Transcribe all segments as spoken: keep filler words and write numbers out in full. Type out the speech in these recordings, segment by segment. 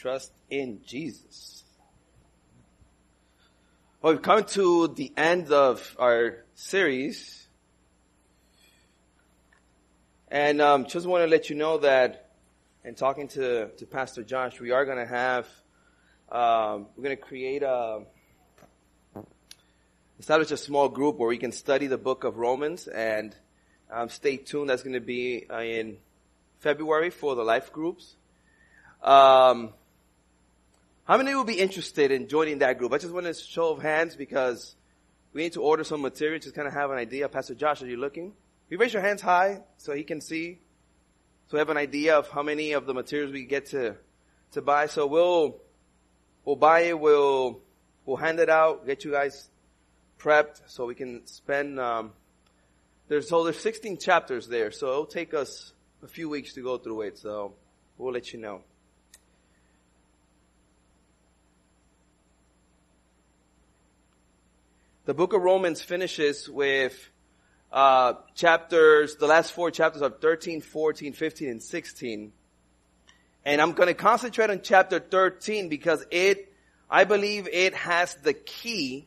trust in Jesus. Well, we've come to the end of our series. And um, just want to let you know that, in talking to, to Pastor Josh, we are going to have, um, we're going to create a, establish a small group where we can study the book of Romans, and um, stay tuned. That's going to be uh, in February for the life groups. Um, how many will be interested in joining that group? I just want a show of hands because we need to order some material to kind of have an idea. Pastor Josh, are you looking? You raise your hands high so he can see, so we have an idea of how many of the materials we get to to buy. So we'll we'll buy it, we'll we'll hand it out, get you guys prepped so we can spend. Um, there's so there's sixteen chapters there, so it'll take us a few weeks to go through it. So we'll let you know. The book of Romans finishes with Uh, chapters, the last four chapters of thirteen, fourteen, fifteen, and sixteen. And I'm going to concentrate on chapter thirteen because it, I believe it has the key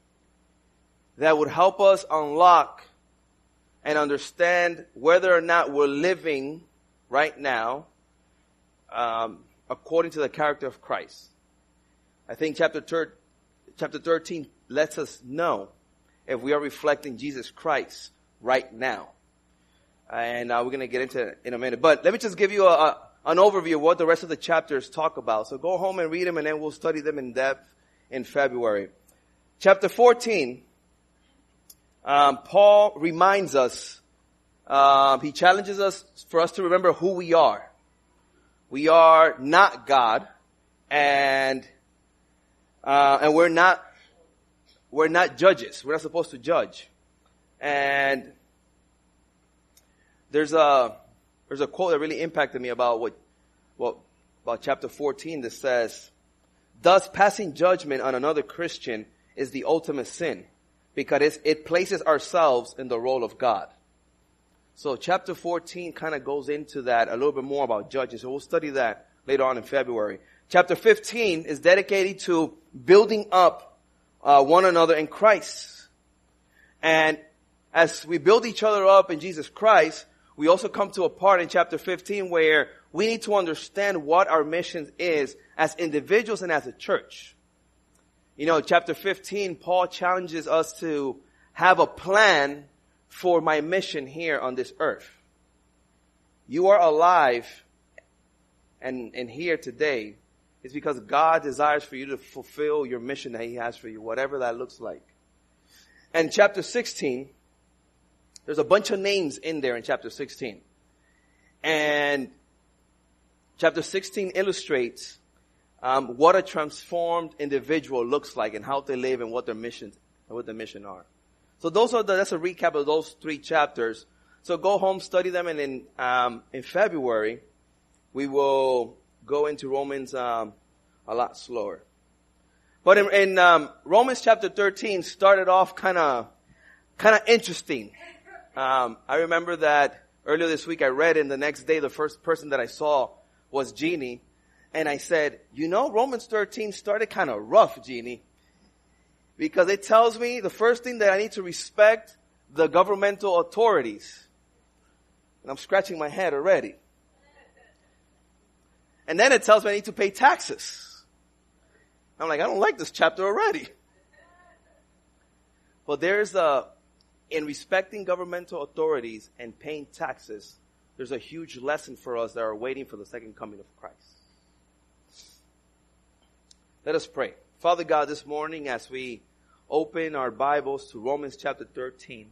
that would help us unlock and understand whether or not we're living right now, um, according to the character of Christ. I think chapter thir- chapter thirteen lets us know if we are reflecting Jesus Christ right now. And uh, we're going to get into it in a minute. But let me just give you a, a, an overview of what the rest of the chapters talk about. So go home and read them, and then we'll study them in depth in February. Chapter fourteen, um, Paul reminds us, uh, he challenges us for us to remember who we are. We are not God, and uh, and we're not We're not judges. We're not supposed to judge. And there's a there's a quote that really impacted me about what what about chapter fourteen that says, "Thus passing judgment on another Christian is the ultimate sin, because it places ourselves in the role of God." So chapter fourteen kind of goes into that a little bit more about judging. So we'll study that later on in February. Chapter fifteen is dedicated to building up Uh, one another in Christ. And as we build each other up in Jesus Christ, we also come to a part in chapter fifteen where we need to understand what our mission is as individuals and as a church. You know, chapter fifteen, Paul challenges us to have a plan for my mission here on this earth. You are alive and, and here today. It's because God desires for you to fulfill your mission that He has for you, whatever that looks like. And chapter sixteen, there's a bunch of names in there in chapter sixteen. And chapter sixteen illustrates um, what a transformed individual looks like and how they live and what their missions and what their mission are. So those are the, that's a recap of those three chapters. So go home, study them, and in um, in February we will go into Romans um, a lot slower. But in, in um, Romans chapter thirteen started off kind of kind of interesting. Um, I remember that earlier this week I read, and the next day the first person that I saw was Jeannie. And I said, you know, Romans thirteen started kind of rough, Jeannie. Because it tells me the first thing that I need to respect the governmental authorities. And I'm scratching my head already. And then it tells me I need to pay taxes. I'm like, I don't like this chapter already. But there's a, in respecting governmental authorities and paying taxes, there's a huge lesson for us that are waiting for the second coming of Christ. Let us pray. Father God, this morning as we open our Bibles to Romans chapter thirteen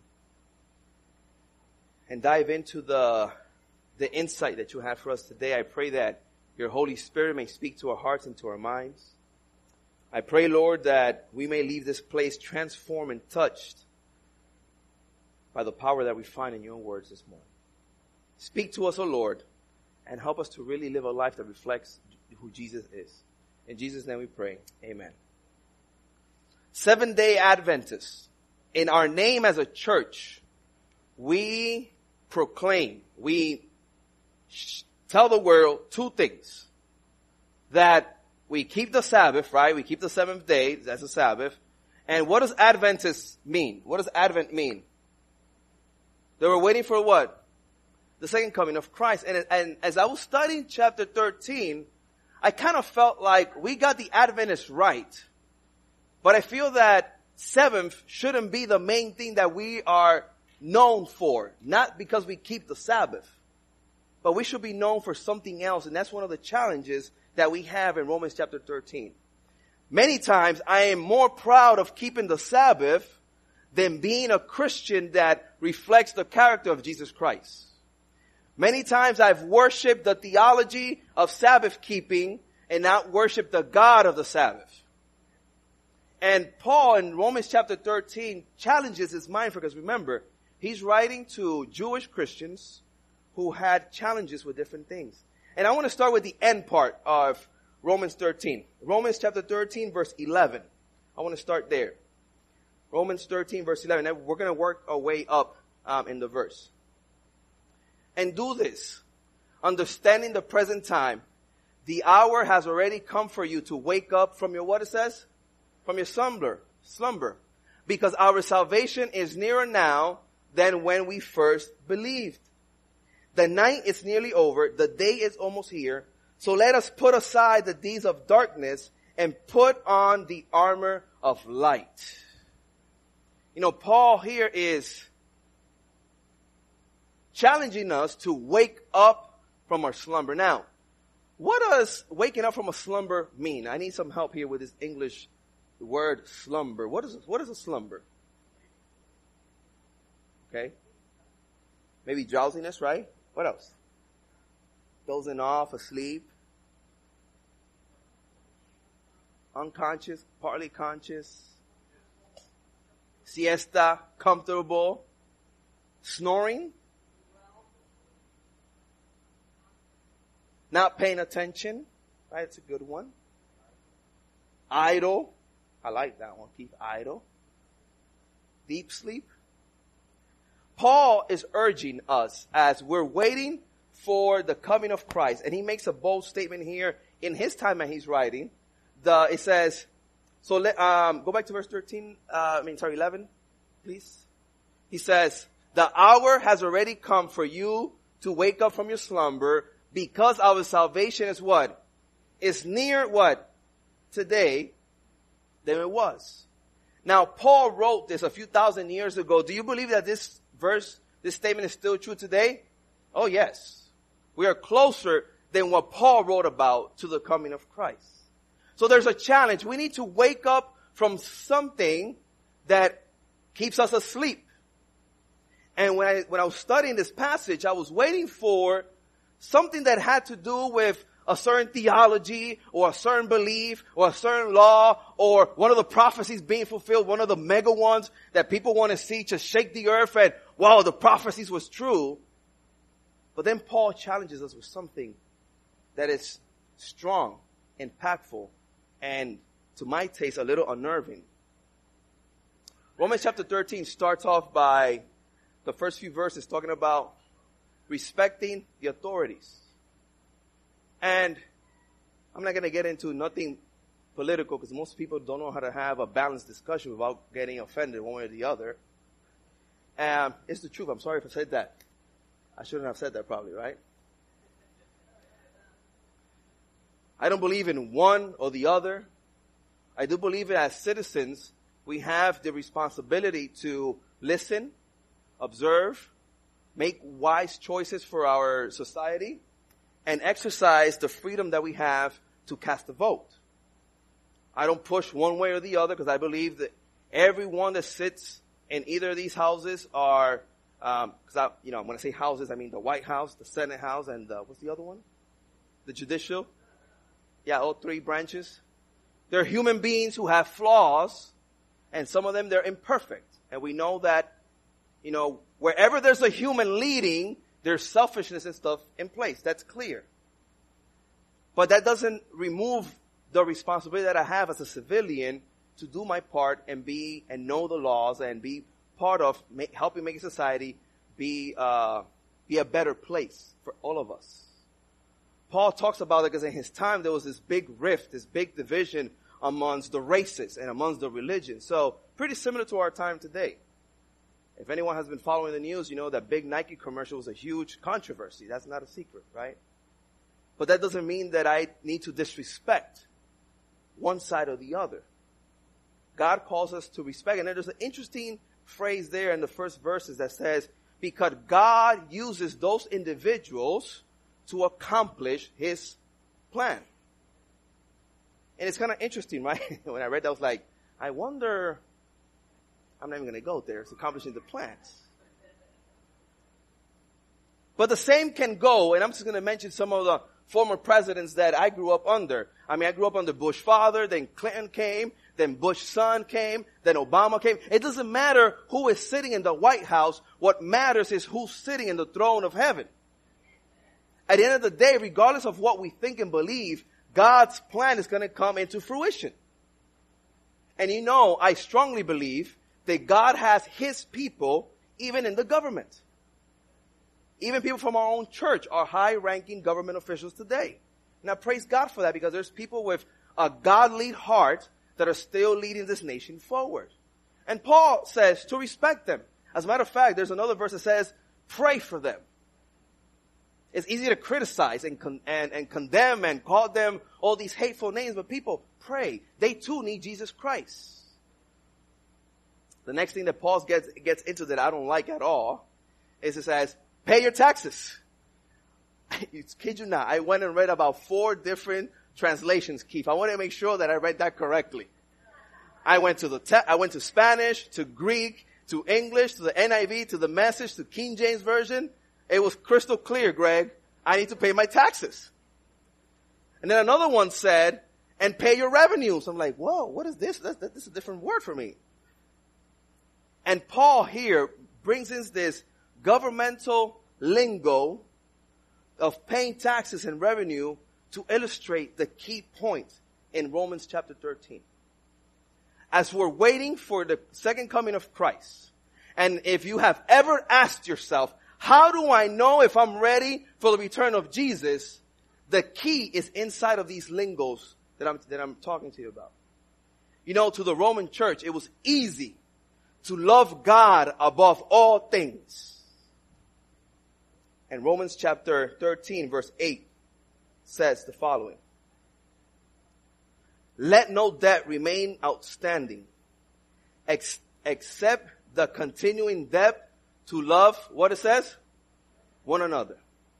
and dive into the, the insight that you have for us today, I pray that your Holy Spirit may speak to our hearts and to our minds. I pray, Lord, that we may leave this place transformed and touched by the power that we find in your words this morning. Speak to us, O Lord, and help us to really live a life that reflects who Jesus is. In Jesus' name we pray. Amen. Seventh-day Adventists. In our name as a church, we proclaim, we tell the world two things. that we keep the Sabbath, right? We keep the seventh day, that's the Sabbath. And what does Adventists mean? What does Advent mean? They were waiting for what? The second coming of Christ. And, and as I was studying chapter thirteen, I kind of felt like we got the Adventists right. But I feel that seventh shouldn't be the main thing that we are known for. Not because we keep the Sabbath. But we should be known for something else. And that's one of the challenges that we have in Romans chapter thirteen. Many times I am more proud of keeping the Sabbath than being a Christian that reflects the character of Jesus Christ. Many times I've worshiped the theology of Sabbath keeping and not worshiped the God of the Sabbath. And Paul in Romans chapter thirteen challenges his mind, because remember, he's writing to Jewish Christians who had challenges with different things. And I want to start with the end part of Romans thirteen. Romans chapter thirteen verse eleven. I want to start there. Romans thirteen verse eleven. Now we're going to work our way up um, in the verse. And do this, understanding the present time, the hour has already come for you to wake up from your, what it says? From your slumber, slumber. Because our salvation is nearer now than when we first believed. The night is nearly over, the day is almost here. So let us put aside the deeds of darkness and put on the armor of light. You know, Paul here is challenging us to wake up from our slumber. Now, what does waking up from a slumber mean? I need some help here with this English word slumber. What is, what is a slumber? Okay. Maybe drowsiness, right? What else? Dozing off, asleep. Unconscious, partly conscious. Siesta, comfortable. Snoring. Not paying attention. Right, it's a good one. Idle. I like that one. Keep idle. Deep sleep. Paul is urging us as we're waiting for the coming of Christ. And he makes a bold statement here in his time that he's writing. The, it says, so let, um, go back to verse thirteen, uh, I mean, sorry, eleven, please. He says, the hour has already come for you to wake up from your slumber, because our salvation is what? Is near what? Today than it was. Now, Paul wrote this a few thousand years ago. Do you believe that this verse, this statement is still true today? Oh, yes. We are closer than what Paul wrote about to the coming of Christ. So there's a challenge. We need to wake up from something that keeps us asleep. And when I, when I was studying this passage, I was waiting for something that had to do with a certain theology or a certain belief or a certain law or one of the prophecies being fulfilled, one of the mega ones that people want to see to shake the earth and, wow, the prophecies was true. But then Paul challenges us with something that is strong, impactful, and to my taste, a little unnerving. Romans chapter thirteen starts off by the first few verses talking about respecting the authorities. And I'm not going to get into nothing political because most people don't know how to have a balanced discussion without getting offended one way or the other. Um, it's the truth. I'm sorry if I said that. I shouldn't have said that probably, right? I don't believe in one or the other. I do believe that as citizens, we have the responsibility to listen, observe, make wise choices for our society, and exercise the freedom that we have to cast a vote. I don't push one way or the other because I believe that everyone that sits in either of these houses are, um, cause I, you know, when I say houses, I mean the White House, the Senate House, and the, what's the other one? The judicial. Yeah, all three branches. They're human beings who have flaws, and some of them they're imperfect. And we know that, you know, wherever there's a human leading, there's selfishness and stuff in place. That's clear. But that doesn't remove the responsibility that I have as a civilian to do my part and be and know the laws and be part of make, helping make society be uh, be a better place for all of us. Paul talks about it because in his time there was this big rift, this big division amongst the races and amongst the religions. So pretty similar to our time today. If anyone has been following the news, you know that big Nike commercial was a huge controversy. That's not a secret, right? But that doesn't mean that I need to disrespect one side or the other. God calls us to respect. And there's an interesting phrase there in the first verses that says, because God uses those individuals to accomplish his plan. And it's kind of interesting, right? When I read that, I was like, I wonder, I'm not even going to go there. It's accomplishing the plans. But the same can go, and I'm just going to mention some of the former presidents that I grew up under. I mean, I grew up under Bush father, then Clinton came, then Bush son came, then Obama came. It doesn't matter who is sitting in the White House. What matters is who's sitting in the throne of heaven. At the end of the day, regardless of what we think and believe, God's plan is going to come into fruition. And you know, I strongly believe that God has his people even in the government. Even people from our own church are high-ranking government officials today. Now, praise God for that, because there's people with a godly heart that are still leading this nation forward. And Paul says to respect them. As a matter of fact, there's another verse that says, pray for them. It's easy to criticize and, con- and, and condemn and call them all these hateful names, but people, pray. They too need Jesus Christ. The next thing that Paul gets, gets into that I don't like at all is it says, pay your taxes. I kid you not. I went and read about four different translations, Keith. I want to make sure that I read that correctly. I went to the te- I went to Spanish, to Greek, to English, to the N I V, to the Message, to King James Version. It was crystal clear, Greg. I need to pay my taxes. And then another one said, and pay your revenues. I'm like, whoa, what is this? That's, this is a different word for me. And Paul here brings in this governmental lingo of paying taxes and revenue to illustrate the key point in Romans chapter thirteen. As we're waiting for the second coming of Christ, and if you have ever asked yourself, how do I know if I'm ready for the return of Jesus? The key is inside of these lingos that I'm, that I'm talking to you about. You know, to the Roman church, it was easy to love God above all things. And Romans chapter thirteen verse eight says the following. Let no debt remain outstanding ex- except the continuing debt to love, what it says? One another.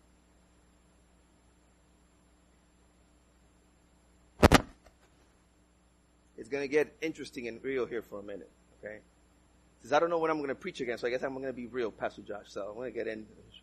It's going to get interesting and real here for a minute, okay? Because I don't know what I'm going to preach again, so I guess I'm going to be real, Pastor Josh, so I'm going to get into this.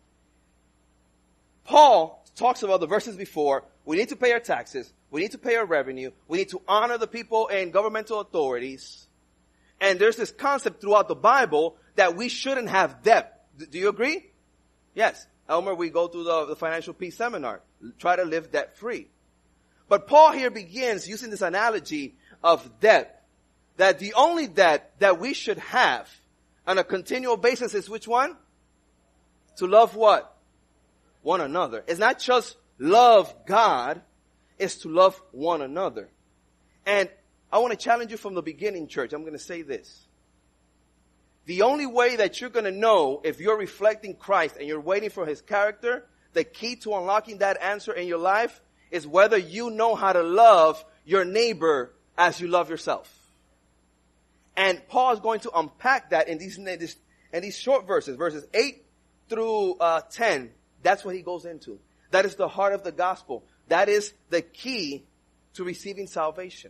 Paul talks about the verses before. We need to pay our taxes. We need to pay our revenue. We need to honor the people and governmental authorities. And there's this concept throughout the Bible that we shouldn't have debt. Do you agree? Yes. Elmer, we go through the, the Financial Peace Seminar. Try to live debt-free. But Paul here begins using this analogy of debt. That the only debt that we should have on a continual basis is which one? To love what? One another. It's not just love God, it's to love one another. And I want to challenge you from the beginning, church. I'm going to say this. The only way that you're going to know if you're reflecting Christ and you're waiting for his character, the key to unlocking that answer in your life is whether you know how to love your neighbor as you love yourself. And Paul is going to unpack that in these, in these short verses, verses eight through uh, ten. That's what he goes into. That is the heart of the gospel. That is the key to receiving salvation.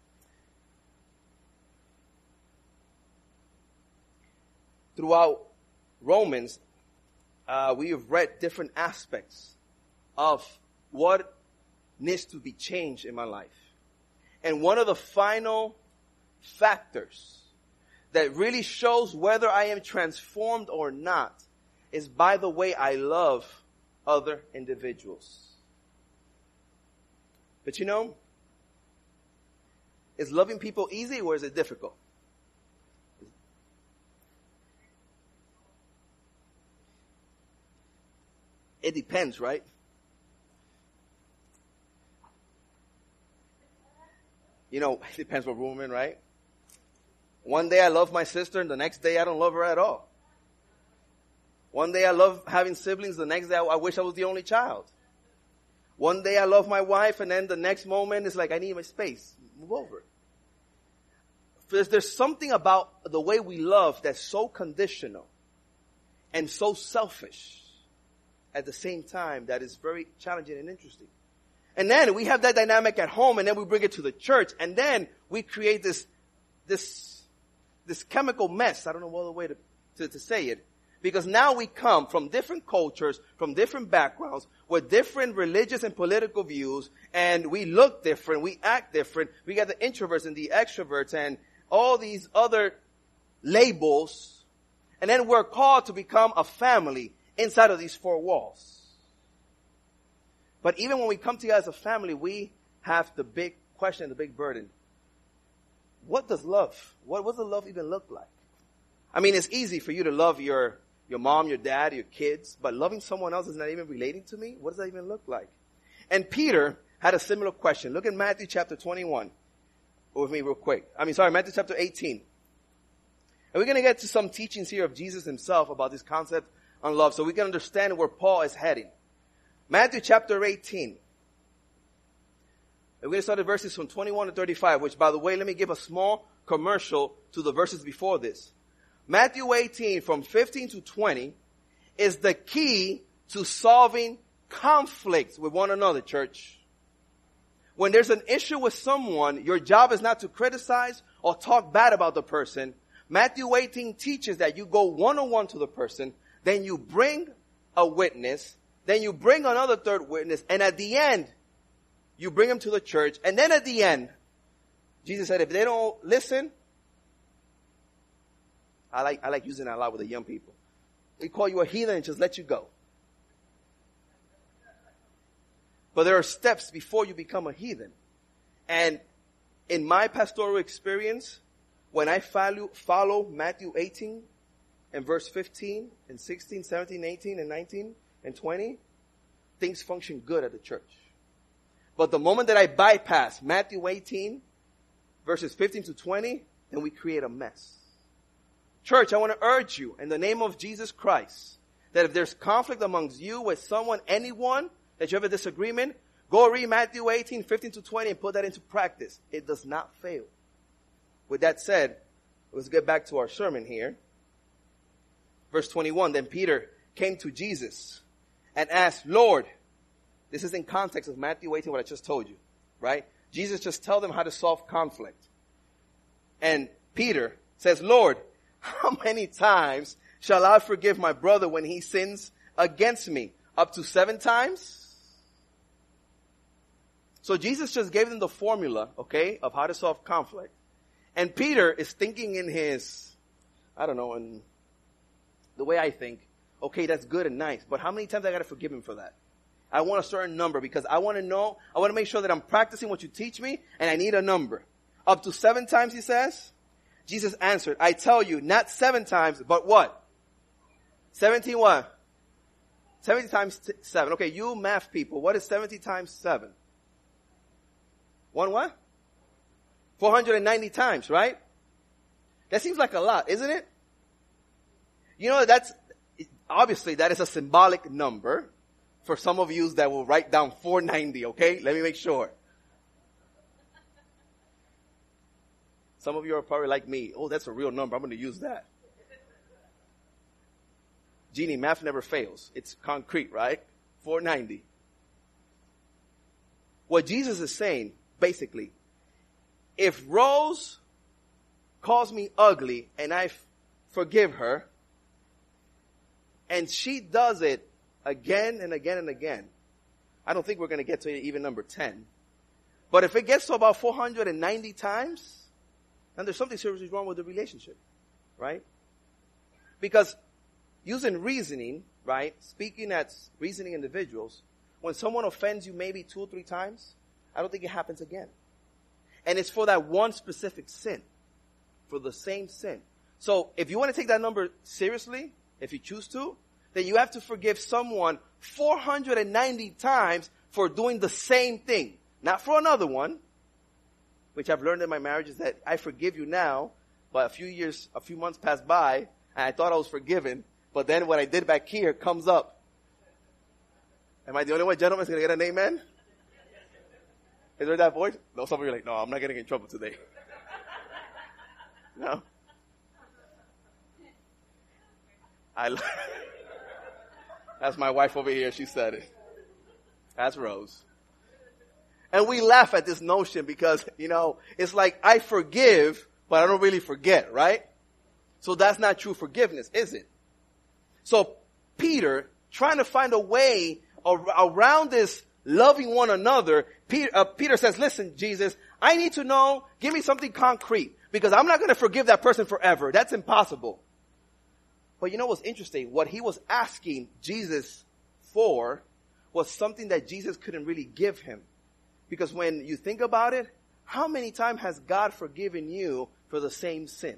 Throughout Romans, uh, we have read different aspects of what needs to be changed in my life. And one of the final factors that really shows whether I am transformed or not is by the way I love other individuals. But you know, is loving people easy or is it difficult? It depends, right? You know, it depends what room I'm in, right? One day I love my sister and the next day I don't love her at all. One day I love having siblings, the next day I, I wish I was the only child. One day I love my wife and then the next moment it's like I need my space. Move over. There's, there's something about the way we love that's so conditional and so selfish at the same time that is very challenging and interesting. And then we have that dynamic at home and then we bring it to the church and then we create this, this, this chemical mess. I don't know what other way to, to, to say it. Because now we come from different cultures, from different backgrounds, with different religious and political views, and we look different, we act different. We got the introverts and the extroverts and all these other labels. And then we're called to become a family inside of these four walls. But even when we come together as a family, we have the big question, the big burden. What does love, what, what does love even look like? I mean, it's easy for you to love your Your mom, your dad, your kids, but loving someone else is not even relating to me? What does that even look like? And Peter had a similar question. Look at Matthew chapter twenty-one. Go with me real quick. I mean, sorry, Matthew chapter eighteen. And we're going to get to some teachings here of Jesus himself about this concept on love so we can understand where Paul is heading. Matthew chapter eighteen. And we're going to start at verses from twenty-one to thirty-five, which, by the way, let me give a small commercial to the verses before this. Matthew eighteen from fifteen to twenty is the key to solving conflicts with one another, church. When there's an issue with someone, your job is not to criticize or talk bad about the person. Matthew eighteen teaches that you go one-on-one to the person, then you bring a witness, then you bring another third witness, and at the end, you bring them to the church, and then at the end, Jesus said, if they don't listen, I like, I like using that a lot with the young people. We call you a heathen and just let you go. But there are steps before you become a heathen. And in my pastoral experience, when I follow, follow Matthew eighteen and verse fifteen and sixteen, seventeen, eighteen and nineteen and twenty, things function good at the church. But the moment that I bypass Matthew eighteen verses fifteen to twenty, then we create a mess. Church, I want to urge you in the name of Jesus Christ that if there's conflict amongst you with someone, anyone, that you have a disagreement, go read Matthew eighteen, fifteen to twenty and put that into practice. It does not fail. With that said, let's get back to our sermon here. Verse twenty-one, then Peter came to Jesus and asked, Lord, this is in context of Matthew eighteen, what I just told you, right? Jesus just told them how to solve conflict. And Peter says, Lord, how many times shall I forgive my brother when he sins against me? Up to seven times? So Jesus just gave them the formula, okay, of how to solve conflict. And Peter is thinking in his, I don't know, in the way I think, okay, that's good and nice, but how many times I got to forgive him for that? I want a certain number because I want to know, I want to make sure that I'm practicing what you teach me and I need a number. Up to seven times, he says. Jesus answered, I tell you, not seven times, but what? Seventeen what? Seventy times t- seven. Okay, you math people, what is seventy times seven? One what? Four hundred ninety times, right? That seems like a lot, isn't it? You know, that's, obviously that is a symbolic number for some of you that will write down four ninety, okay? Let me make sure. Some of you are probably like me. Oh, that's a real number. I'm going to use that. Jeannie, math never fails. It's concrete, right? four ninety. What Jesus is saying, basically, if Rose calls me ugly and I f- forgive her, and she does it again and again and again, I don't think we're going to get to even number ten. But if it gets to about four hundred ninety times, then there's something seriously wrong with the relationship, right? Because using reasoning, right, speaking as reasoning individuals, when someone offends you maybe two or three times, I don't think it happens again. And it's for that one specific sin, for the same sin. So if you want to take that number seriously, if you choose to, then you have to forgive someone four hundred ninety times for doing the same thing. Not for another one, which I've learned in my marriage, is that I forgive you now, but a few years, a few months pass by, and I thought I was forgiven, but then what I did back here comes up. Am I the only one, gentlemen, is going to get an amen? Is there that voice? No, some of you are like, no, I'm not getting in trouble today. No. I That's my wife over here. She said it. That's Rose. And we laugh at this notion because, you know, it's like I forgive, but I don't really forget, right? So that's not true forgiveness, is it? So Peter, trying to find a way around this loving one another, Peter, uh, Peter says, listen, Jesus, I need to know, give me something concrete, because I'm not going to forgive that person forever. That's impossible. But you know what's interesting? What he was asking Jesus for was something that Jesus couldn't really give him. Because when you think about it, how many times has God forgiven you for the same sin?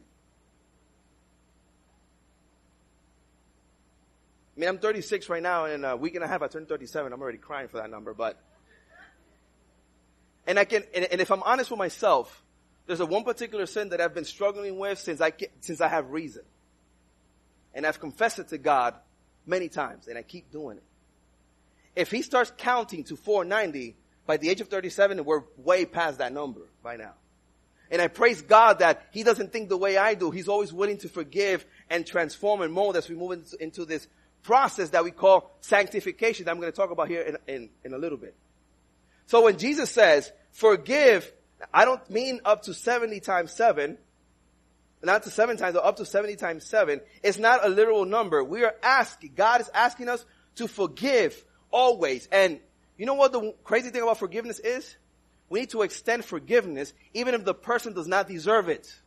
I mean, I'm thirty-six right now, and in a week and a half I turned thirty-seven. I'm already crying for that number, but... And I can, and, and if I'm honest with myself, there's a one particular sin that I've been struggling with since I, since I have reason. And I've confessed it to God many times, and I keep doing it. If he starts counting to four ninety, by the age of thirty-seven, we're way past that number by now. And I praise God that he doesn't think the way I do. He's always willing to forgive and transform and mold as we move into, into this process that we call sanctification that I'm going to talk about here in, in, in a little bit. So when Jesus says, forgive, I don't mean up to seventy times seven, not to seven times, but up to seventy times seven. It's not a literal number. We are asking, God is asking us to forgive always. And you know what the crazy thing about forgiveness is? We need to extend forgiveness even if the person does not deserve it.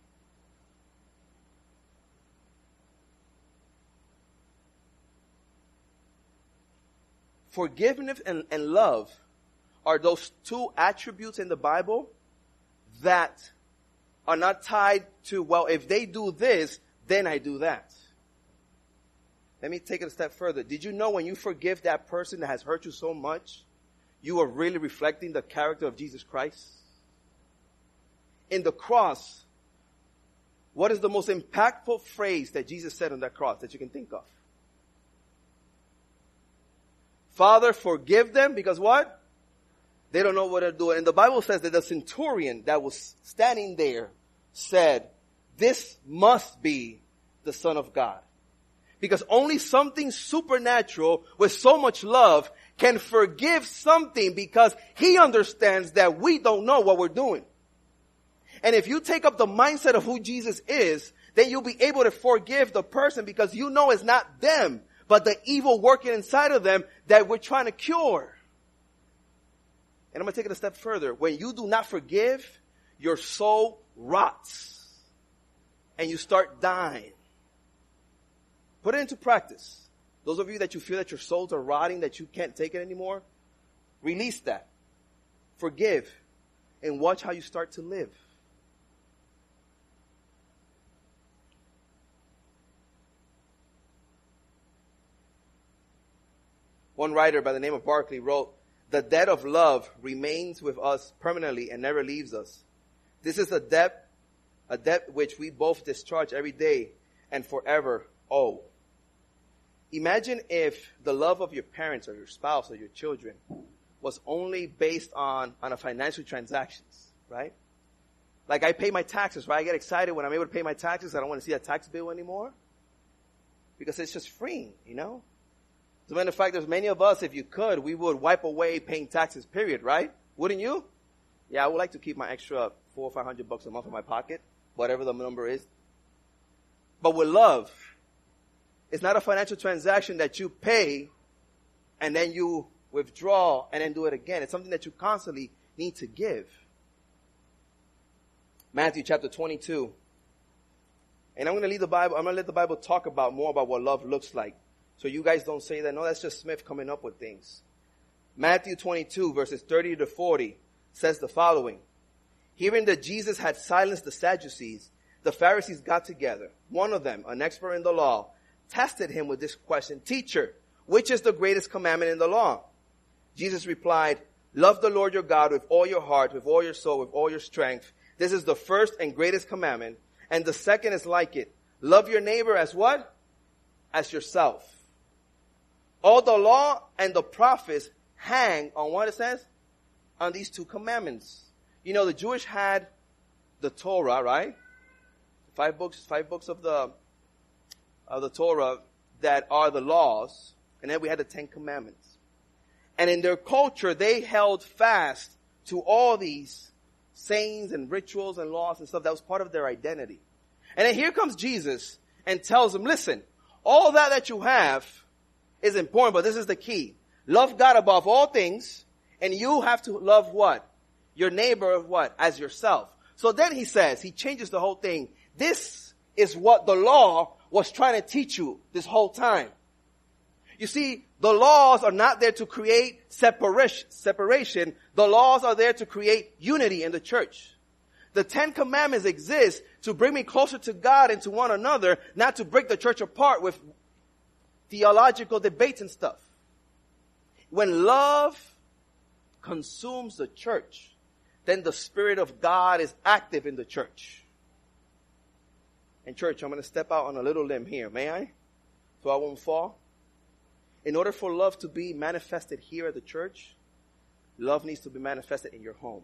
Forgiveness and, and love are those two attributes in the Bible that are not tied to, well, if they do this, then I do that. Let me take it a step further. Did you know when you forgive that person that has hurt you so much, you are really reflecting the character of Jesus Christ? In the cross, what is the most impactful phrase that Jesus said on that cross that you can think of? Father, forgive them, because what? They don't know what they're doing. And the Bible says that the centurion that was standing there said, this must be the Son of God. Because only something supernatural with so much love can forgive something, because he understands that we don't know what we're doing. And if you take up the mindset of who Jesus is, then you'll be able to forgive the person, because you know it's not them, but the evil working inside of them that we're trying to cure. And I'm going to take it a step further. When you do not forgive, your soul rots and you start dying. Put it into practice. Those of you that you feel that your souls are rotting, that you can't take it anymore, release that. Forgive and watch how you start to live. One writer by the name of Barclay wrote, the debt of love remains with us permanently and never leaves us. This is a debt, a debt which we both discharge every day and forever owe. Imagine if the love of your parents or your spouse or your children was only based on, on a financial transactions, right? Like I pay my taxes, right? I get excited when I'm able to pay my taxes. I don't want to see a tax bill anymore because it's just freeing, you know? As a matter of fact, there's many of us, if you could, we would wipe away paying taxes, period, right? Wouldn't you? Yeah, I would like to keep my extra four or five hundred bucks a month in my pocket, whatever the number is. But with love, it's not a financial transaction that you pay and then you withdraw and then do it again. It's something that you constantly need to give. Matthew chapter twenty-two. And I'm going to leave the Bible, I'm going to let the Bible talk about more about what love looks like. So you guys don't say that, no, that's just Smith coming up with things. Matthew twenty-two, verses thirty to forty, says the following. Hearing that Jesus had silenced the Sadducees, the Pharisees got together. One of them, an expert in the law, tested him with this question, Teacher, which is the greatest commandment in the law? Jesus replied, Love the Lord your God with all your heart, with all your soul, with all your strength. This is the first and greatest commandment. And the second is like it. Love your neighbor as what? As yourself. All the law and the prophets hang on what it says? On these two commandments. You know, the Jewish had the Torah, right? Five books, five books of the, of the Torah that are the laws. And then we had the Ten Commandments. And in their culture, they held fast to all these sayings and rituals and laws and stuff that was part of their identity. And then here comes Jesus and tells them, listen, all that that you have is important, but this is the key. Love God above all things, and you have to love what? Your neighbor what? As yourself. So then he says, he changes the whole thing. This is what the law was trying to teach you this whole time. You see, the laws are not there to create separation. separation. The laws are there to create unity in the church. The Ten Commandments exist to bring me closer to God and to one another, not to break the church apart with theological debates and stuff. When love consumes the church, then the Spirit of God is active in the church. And church, I'm going to step out on a little limb here. May I? So I won't fall. In order for love to be manifested here at the church, love needs to be manifested in your homes.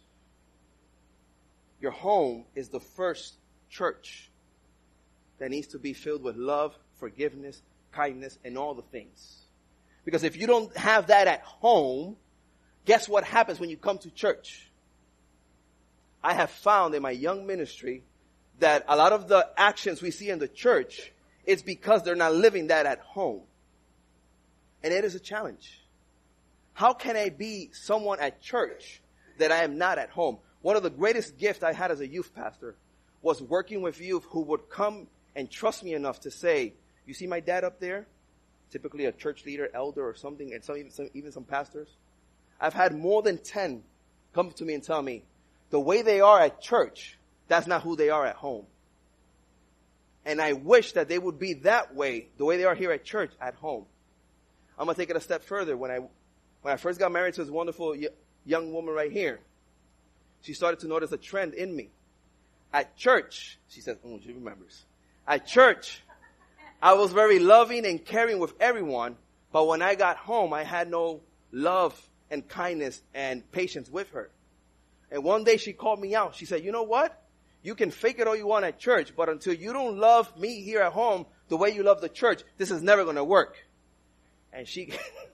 Your home is the first church that needs to be filled with love, forgiveness, kindness, and all the things. Because if you don't have that at home, guess what happens when you come to church? I have found in my young ministry that a lot of the actions we see in the church is because they're not living that at home. And it is a challenge. How can I be someone at church that I am not at home? One of the greatest gifts I had as a youth pastor was working with youth who would come and trust me enough to say, you see my dad up there? Typically a church leader, elder, or something, and some even, some even some pastors. I've had more than ten come to me and tell me, the way they are at church, that's not who they are at home. And I wish that they would be that way, the way they are here at church, at home. I'm going to take it a step further. When I when I first got married to this wonderful y- young woman right here, she started to notice a trend in me. At church, she says, oh, she remembers. At church, I was very loving and caring with everyone, but when I got home, I had no love and kindness and patience with her. And one day she called me out. She said, you know what? You can fake it all you want at church, but until you don't love me here at home the way you love the church, this is never going to work. And she,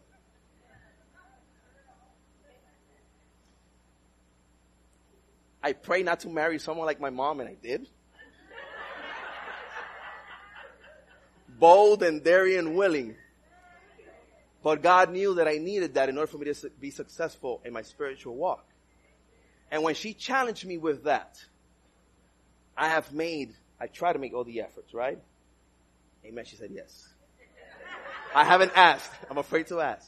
I pray not to marry someone like my mom, and I did. Bold and daring and willing. But God knew that I needed that in order for me to be successful in my spiritual walk. And when she challenged me with that, I have made, I try to make all the efforts, right? Amen. She said yes. I haven't asked. I'm afraid to ask.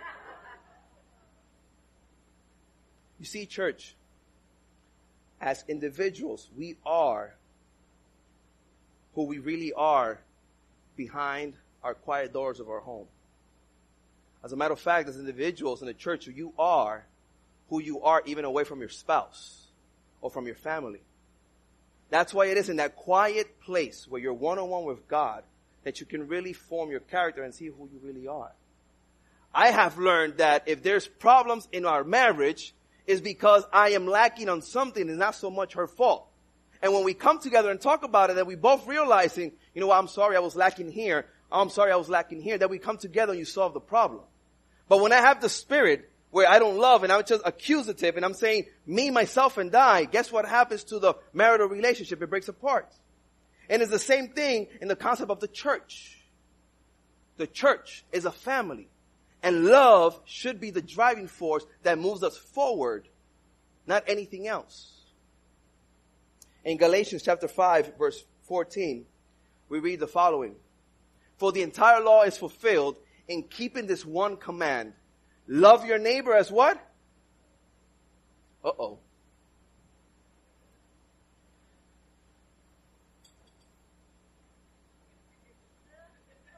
You see, church, as individuals, we are who we really are behind our quiet doors of our home. As a matter of fact, as individuals in the church, you are who you are even away from your spouse or from your family. That's why it is in that quiet place where you're one-on-one with God that you can really form your character and see who you really are. I have learned that if there's problems in our marriage, it's because I am lacking on something and not so much her fault. And when we come together and talk about it, that we both realizing, you know what, I'm sorry I was lacking here. I'm sorry I was lacking here. That we come together and you solve the problem. But when I have the spirit where I don't love and I'm just accusative and I'm saying me, myself, and I, guess what happens to the marital relationship? It breaks apart. And it's the same thing in the concept of the church. The church is a family. And love should be the driving force that moves us forward, not anything else. In Galatians chapter five, verse fourteen, we read the following. For the entire law is fulfilled in keeping this one command. Love your neighbor as what? Uh-oh.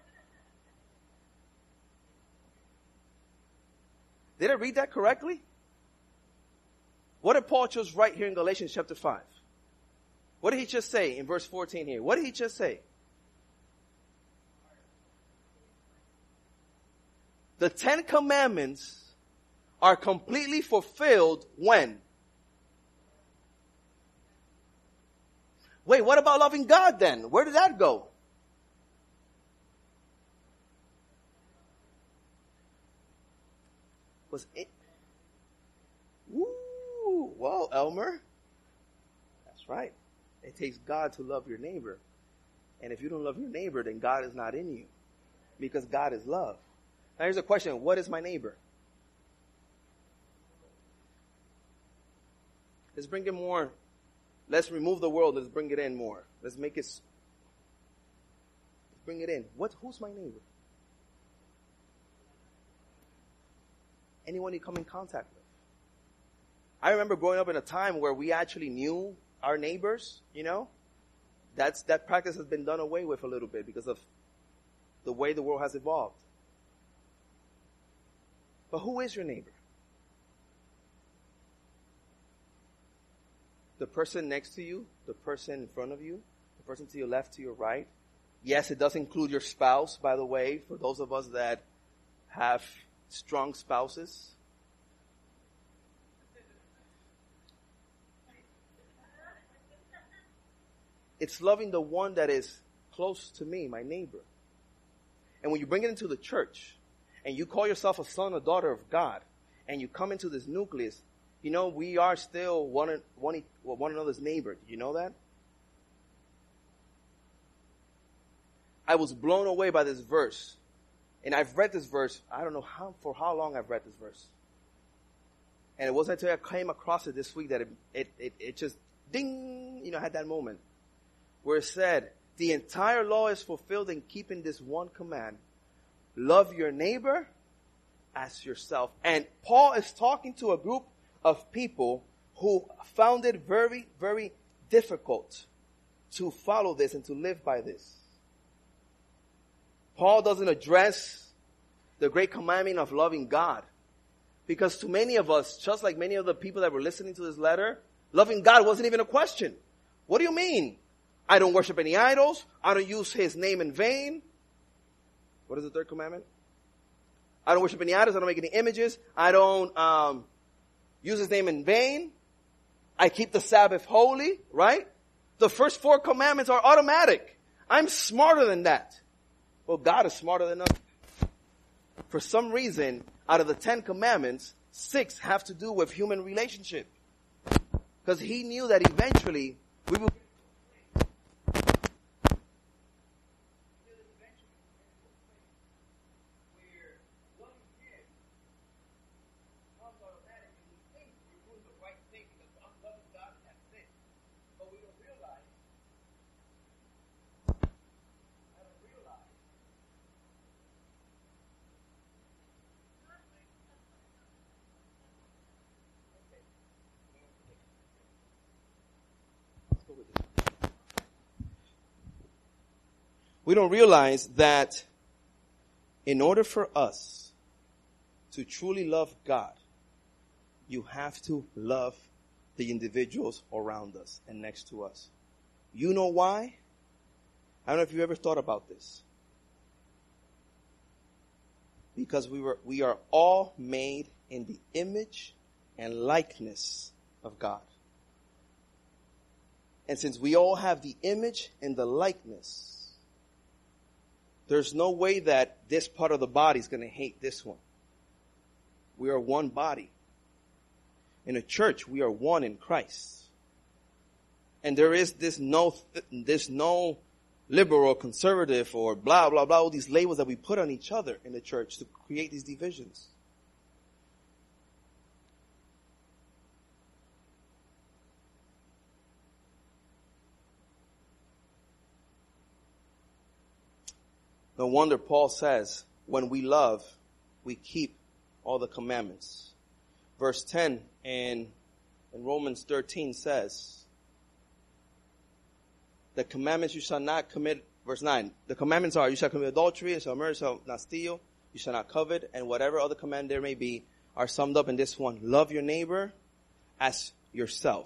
Did I read that correctly? What did Paul just write here in Galatians chapter five? What did he just say in verse fourteen here? What did he just say? The Ten Commandments are completely fulfilled when? Wait, what about loving God then? Where did that go? Was it? Woo! Well, Elmer, that's right. It takes God to love your neighbor. And if you don't love your neighbor, then God is not in you. Because God is love. Now here's a question. What is my neighbor? Let's bring it more. Let's remove the world. Let's bring it in more. Let's make it. Let's bring it in. What? Who's my neighbor? Anyone you come in contact with. I remember growing up in a time where we actually knew our neighbors, you know. That's, that practice has been done away with a little bit because of the way the world has evolved. But who is your neighbor? The person next to you, the person in front of you, the person to your left, to your right. Yes, it does include your spouse, by the way, for those of us that have strong spouses. It's loving the one that is close to me, my neighbor. And when you bring it into the church, and you call yourself a son or daughter of God, and you come into this nucleus, you know, we are still one, one, one another's neighbor. Did you know that? I was blown away by this verse. And I've read this verse, I don't know how for how long I've read this verse. And it wasn't until I came across it this week that it, it, it, it just, ding, you know, had that moment. Where it said, the entire law is fulfilled in keeping this one command. Love your neighbor as yourself. And Paul is talking to a group of people who found it very, very difficult to follow this and to live by this. Paul doesn't address the great commandment of loving God. Because to many of us, just like many of the people that were listening to this letter, loving God wasn't even a question. What do you mean? I don't worship any idols. I don't use his name in vain. What is the third commandment? I don't worship any idols. I don't make any images. I don't um, use his name in vain. I keep the Sabbath holy, right? The first four commandments are automatic. I'm smarter than that. Well, God is smarter than us. For some reason, out of the Ten Commandments, six have to do with human relationship. Because he knew that eventually we will We don't realize that in order for us to truly love God, you have to love the individuals around us and next to us. You know why? I don't know if you've ever thought about this. Because we were, we are all made in the image and likeness of God. And since we all have the image and the likeness, there's no way that this part of the body is going to hate this one. We are one body. In a church, we are one in Christ. And there is this no, this no liberal or conservative or blah, blah, blah, all these labels that we put on each other in the church to create these divisions. No wonder Paul says, when we love, we keep all the commandments. Verse ten in, in Romans thirteen says, the commandments you shall not commit, verse nine, the commandments are, you shall commit adultery, you shall murder, you shall not steal, you shall not covet, and whatever other command there may be are summed up in this one. Love your neighbor as yourself.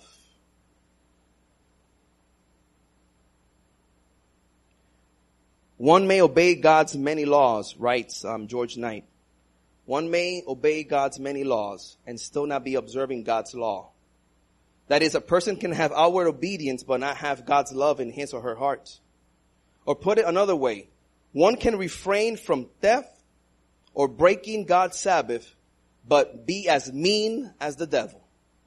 One may obey God's many laws, writes um, George Knight. One may obey God's many laws and still not be observing God's law. That is, a person can have outward obedience but not have God's love in his or her heart. Or put it another way, one can refrain from theft or breaking God's Sabbath but be as mean as the devil.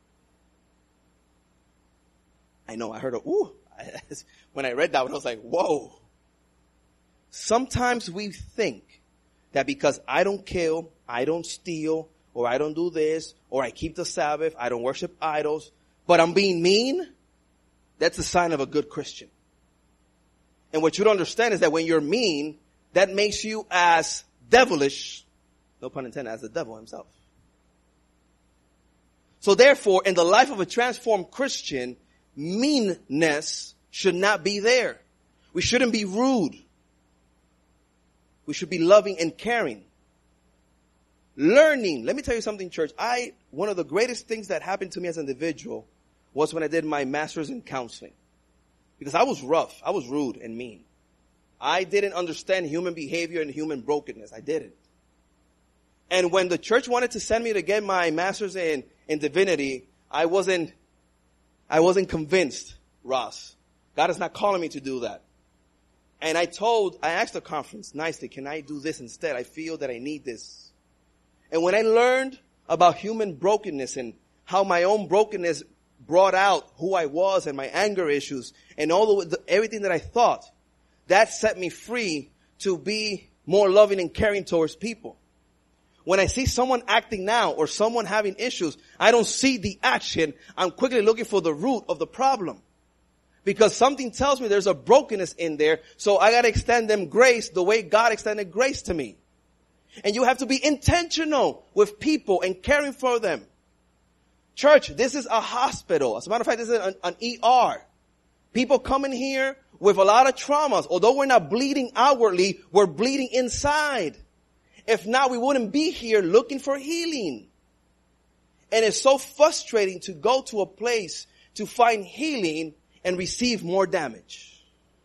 I know, I heard a, ooh, when I read that one, I was like, whoa. Sometimes we think that because I don't kill, I don't steal, or I don't do this, or I keep the Sabbath, I don't worship idols, but I'm being mean, that's a sign of a good Christian. And what you don't understand is that when you're mean, that makes you as devilish, no pun intended, as the devil himself. So therefore, in the life of a transformed Christian, meanness should not be there. We shouldn't be rude. We should be loving and caring. Learning. Let me tell you something, church. I, one of the greatest things that happened to me as an individual was when I did my master's in counseling. Because I was rough. I was rude and mean. I didn't understand human behavior and human brokenness. I didn't. And when the church wanted to send me to get my master's in, in divinity, I wasn't, I wasn't convinced, Ross. God is not calling me to do that. And I told, I asked the conference nicely, can I do this instead? I feel that I need this. And when I learned about human brokenness and how my own brokenness brought out who I was and my anger issues and all the, everything that I thought, that set me free to be more loving and caring towards people. When I see someone acting now or someone having issues, I don't see the action. I'm quickly looking for the root of the problem. Because something tells me there's a brokenness in there, so I gotta extend them grace the way God extended grace to me. And you have to be intentional with people and caring for them. Church, this is a hospital. As a matter of fact, this is an, an E R. People come in here with a lot of traumas. Although we're not bleeding outwardly, we're bleeding inside. If not, we wouldn't be here looking for healing. And it's so frustrating to go to a place to find healing and receive more damage.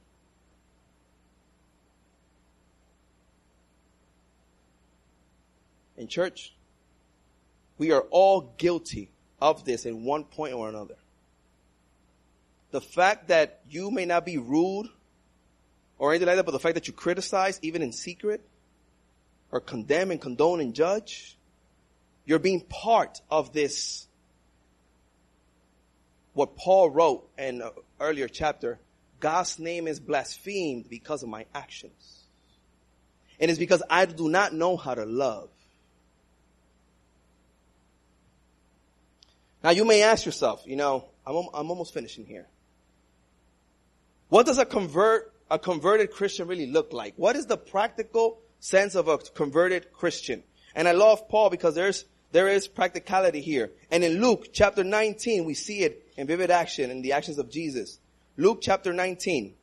In church, we are all guilty of this in one point or another. The fact that you may not be rude or anything like that, but the fact that you criticize even in secret or condemn and condone and judge, you're being part of this. What Paul wrote in an earlier chapter, God's name is blasphemed because of my actions. And it's because I do not know how to love. Now you may ask yourself, you know, I'm, I'm almost finishing here. What does a convert, a converted Christian really look like? What is the practical sense of a converted Christian? And I love Paul because there's, there is practicality here. And in Luke chapter nineteen, we see it in vivid action in the actions of Jesus. Luke chapter nineteen.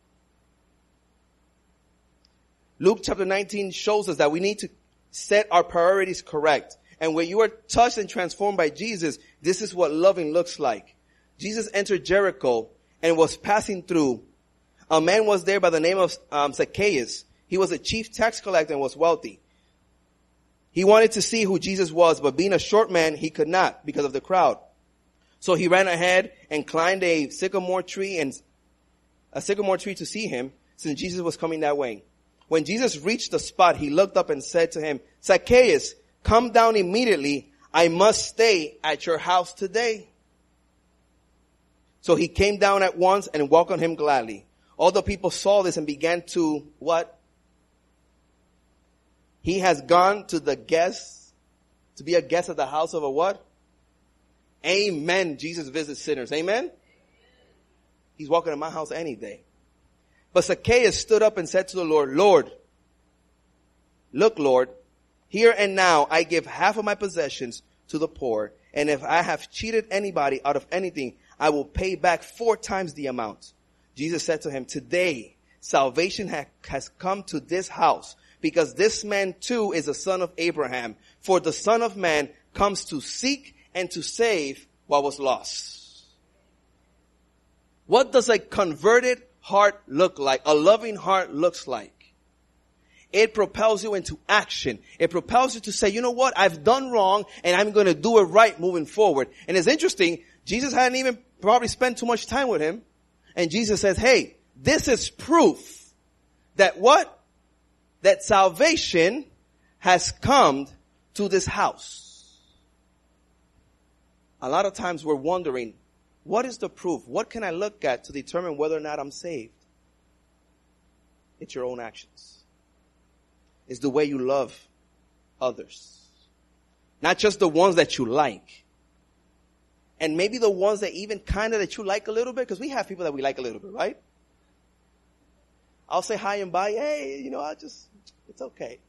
Luke chapter nineteen shows us that we need to set our priorities correct. And when you are touched and transformed by Jesus, this is what loving looks like. Jesus entered Jericho and was passing through. A man was there by the name of um, Zacchaeus. He was a chief tax collector and was wealthy. He wanted to see who Jesus was, but being a short man, he could not because of the crowd. So he ran ahead and climbed a sycamore tree and a sycamore tree to see him, since Jesus was coming that way. When Jesus reached the spot, he looked up and said to him, Zacchaeus, come down immediately. I must stay at your house today. So he came down at once and welcomed him gladly. All the people saw this and began to, what? He has gone to the guest, to be a guest at the house of a what? Amen. Jesus visits sinners. Amen? He's walking in my house any day. But Zacchaeus stood up and said to the Lord, Lord, look, Lord, here and now I give half of my possessions to the poor. And if I have cheated anybody out of anything, I will pay back four times the amount. Jesus said to him, today salvation ha- has come to this house, because this man too is a son of Abraham. For the Son of Man comes to seek and to save what was lost. What does a converted heart look like? A loving heart looks like. It propels you into action. It propels you to say, you know what? I've done wrong and I'm going to do it right moving forward. And it's interesting. Jesus hadn't even probably spent too much time with him. And Jesus says, hey, this is proof that what? That salvation has come to this house. A lot of times we're wondering, what is the proof? What can I look at to determine whether or not I'm saved? It's your own actions. It's the way you love others. Not just the ones that you like. And maybe the ones that even kind of that you like a little bit, because we have people that we like a little bit, right? I'll say hi and bye. Hey, you know, I just, it's okay.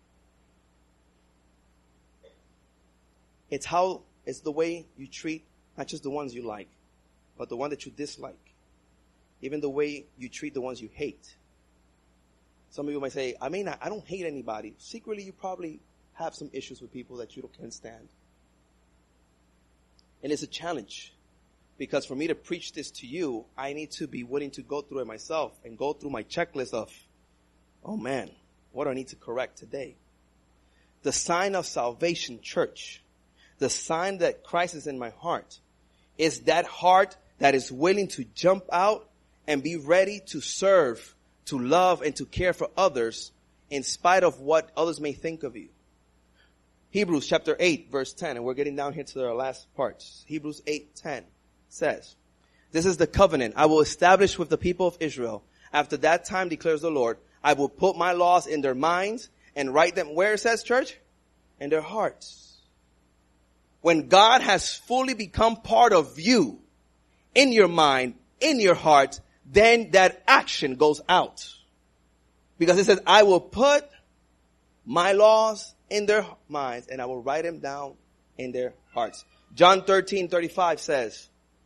It's how, it's the way you treat not just the ones you like, but the one that you dislike. Even the way you treat the ones you hate. Some of you might say, I may not, I don't hate anybody. Secretly, you probably have some issues with people that you can't stand. And it's a challenge. Because for me to preach this to you, I need to be willing to go through it myself and go through my checklist of, oh man, what do I need to correct today? The sign of salvation, church, the sign that Christ is in my heart, is that heart that is willing to jump out and be ready to serve, to love, and to care for others in spite of what others may think of you. Hebrews chapter eight, verse ten, and we're getting down here to the last parts. Hebrews eight ten says, this is the covenant I will establish with the people of Israel. After that time, declares the Lord, I will put my laws in their minds and write them, where it says, church? In their hearts. When God has fully become part of you, in your mind, in your heart, then that action goes out. Because it says, I will put my laws in their minds and I will write them down in their hearts. John thirteen thirty-five says,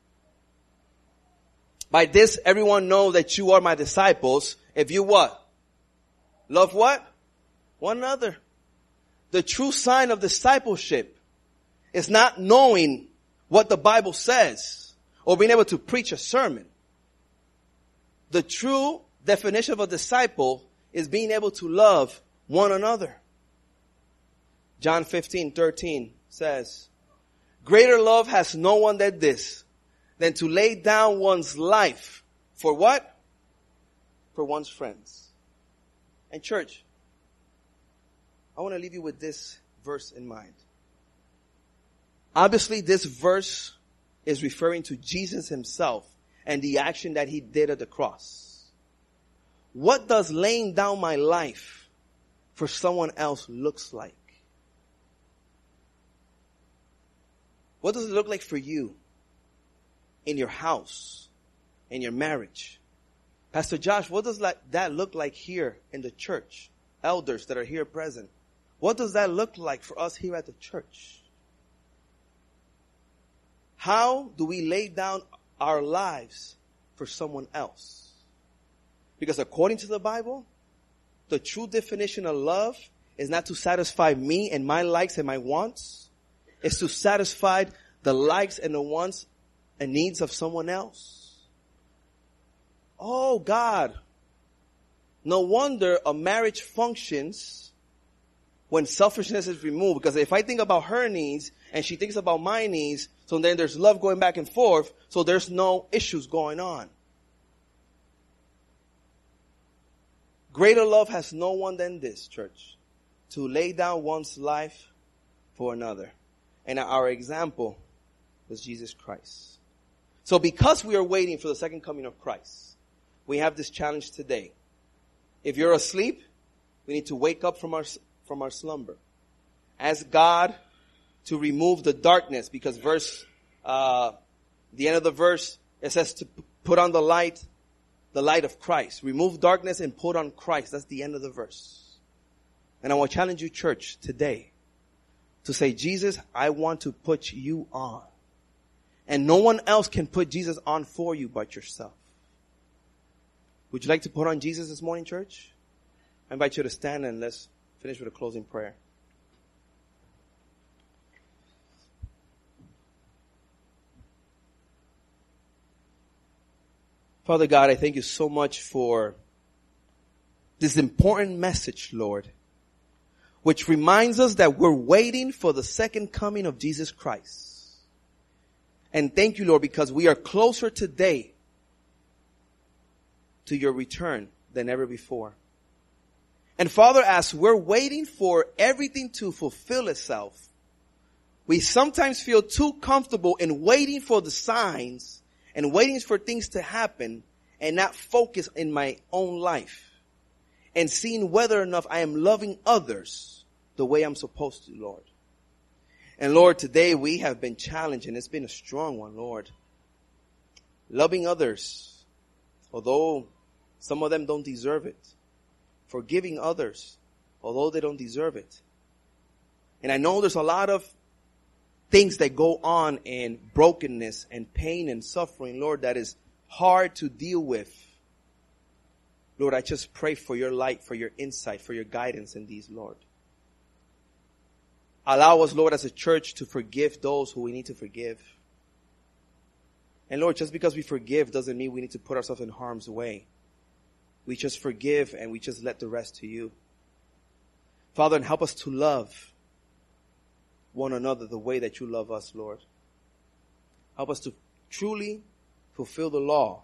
by this everyone knows that you are my disciples. If you what? Love what? One another. The true sign of discipleship is not knowing what the Bible says or being able to preach a sermon. The true definition of a disciple is being able to love one another. John fifteen thirteen says, greater love has no one than this, than to lay down one's life for what? For one's friends. And church, I want to leave you with this verse in mind. Obviously, this verse is referring to Jesus himself and the action that he did at the cross. What does laying down my life for someone else looks like? What does it look like for you in your house, in your marriage? Pastor Josh, what does that look like here in the church? Elders that are here present. What does that look like for us here at the church? How do we lay down our lives for someone else? Because according to the Bible, the true definition of love is not to satisfy me and my likes and my wants. It's to satisfy the likes and the wants and needs of someone else. Oh God, no wonder a marriage functions when selfishness is removed. Because if I think about her needs and she thinks about my needs, so then there's love going back and forth, so there's no issues going on. Greater love has no one than this, church, to lay down one's life for another. And our example was Jesus Christ. So because we are waiting for the second coming of Christ, we have this challenge today. If you're asleep, we need to wake up from our, from our slumber. Ask God to remove the darkness, because verse, uh, the end of the verse, it says to put on the light, the light of Christ. Remove darkness and put on Christ. That's the end of the verse. And I want to challenge you, church, today to say, Jesus, I want to put you on. And no one else can put Jesus on for you but yourself. Would you like to put on Jesus this morning, church? I invite you to stand and let's finish with a closing prayer. Father God, I thank you so much for this important message, Lord, which reminds us that we're waiting for the second coming of Jesus Christ. And thank you, Lord, because we are closer today to your return than ever before. And Father, as we're waiting for everything to fulfill itself, we sometimes feel too comfortable in waiting for the signs and waiting for things to happen and not focus in my own life and seeing whether or not I am loving others the way I'm supposed to, Lord. And Lord, today we have been challenged, and it's been a strong one, Lord. Loving others, although some of them don't deserve it. Forgiving others, although they don't deserve it. And I know there's a lot of things that go on in brokenness and pain and suffering, Lord, that is hard to deal with. Lord, I just pray for your light, for your insight, for your guidance in these, Lord. Allow us, Lord, as a church to forgive those who we need to forgive. And Lord, just because we forgive doesn't mean we need to put ourselves in harm's way. We just forgive and we just let the rest to you. Father, and help us to love one another the way that you love us, Lord. Help us to truly fulfill the law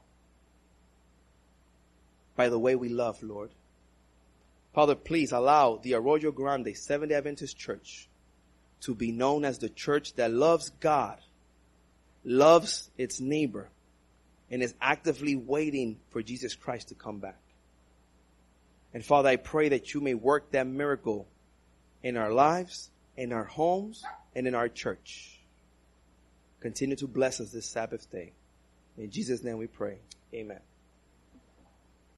by the way we love, Lord. Father, please allow the Arroyo Grande Seventh-day Adventist Church to be known as the church that loves God, loves its neighbor, and is actively waiting for Jesus Christ to come back. And Father, I pray that you may work that miracle in our lives, in our homes, and in our church. Continue to bless us this Sabbath day. In Jesus' name we pray. Amen.